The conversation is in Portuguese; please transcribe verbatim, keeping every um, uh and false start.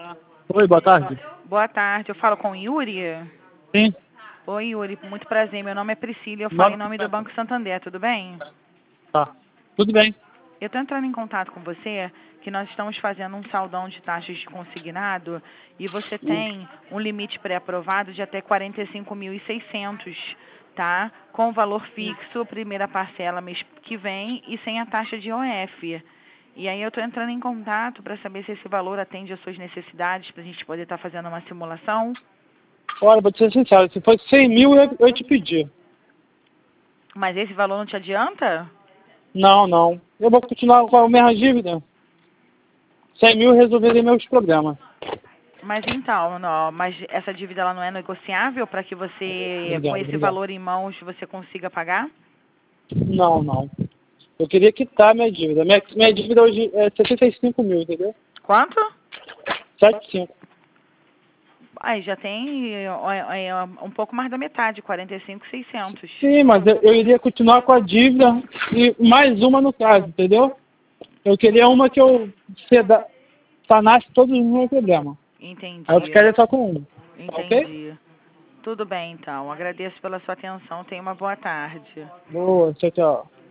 Oi, boa tarde. Boa tarde, eu falo com o Yuri? Sim. Oi, Yuri, muito prazer, meu nome é Priscila e eu falo Nove- em nome do Banco Santander, tudo bem? Tá. Tudo bem. Eu estou entrando em contato com você que nós estamos fazendo um saldão de taxas de consignado e você tem um limite pré-aprovado de até quarenta e cinco mil e seiscentos, tá? Com valor fixo, primeira parcela mês que vem e sem a taxa de O F. E aí eu estou entrando em contato para saber se esse valor atende às suas necessidades, para a gente poder estar fazendo uma simulação. Olha, vou te ser sincero, se fosse cem mil eu, eu te pedi. Mas esse valor não te adianta? Não, não. Eu vou continuar com a minha dívida. cem mil resolveria meus problemas. Mas então, não, mas essa dívida ela não é negociável para que você, com Obrigado, esse obrigado. valor em mãos, você consiga pagar? Não, não. Eu queria quitar minha dívida. Minha, minha dívida hoje é setenta e cinco mil, entendeu? Quanto? setenta e cinco. Aí já tem é, é, um pouco mais da metade, quarenta e cinco mil e seiscentos. Sim, mas eu, eu iria continuar com a dívida e mais uma no caso, entendeu? Eu queria uma que eu seda, sanasse todos os meus problemas. Aí eu Entendi, ficaria só com um. Tá ok? entendi. Tudo bem, então. Agradeço pela sua atenção. Tenha uma boa tarde. Boa, tchau, tchau.